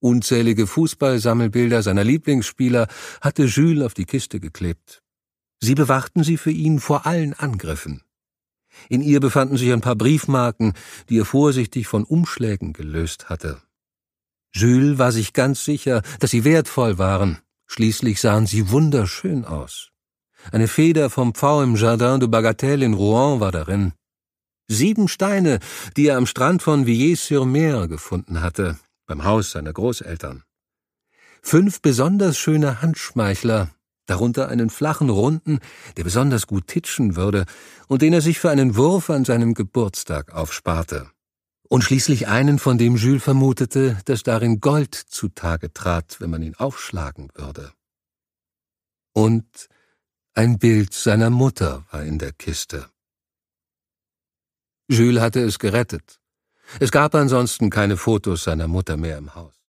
Unzählige Fußballsammelbilder seiner Lieblingsspieler hatte Jules auf die Kiste geklebt. Sie bewachten sie für ihn vor allen Angriffen. In ihr befanden sich ein paar Briefmarken, die er vorsichtig von Umschlägen gelöst hatte. Jules war sich ganz sicher, dass sie wertvoll waren. Schließlich sahen sie wunderschön aus. Eine Feder vom Pfau im Jardin de Bagatelle in Rouen war darin. 7 Steine, die er am Strand von Villers-sur-Mer gefunden hatte, beim Haus seiner Großeltern. 5 besonders schöne Handschmeichler, darunter einen flachen, runden, der besonders gut titschen würde und den er sich für einen Wurf an seinem Geburtstag aufsparte. Und schließlich einen, von dem Jules vermutete, dass darin Gold zutage trat, wenn man ihn aufschlagen würde. Und ein Bild seiner Mutter war in der Kiste. Jules hatte es gerettet. Es gab ansonsten keine Fotos seiner Mutter mehr im Haus.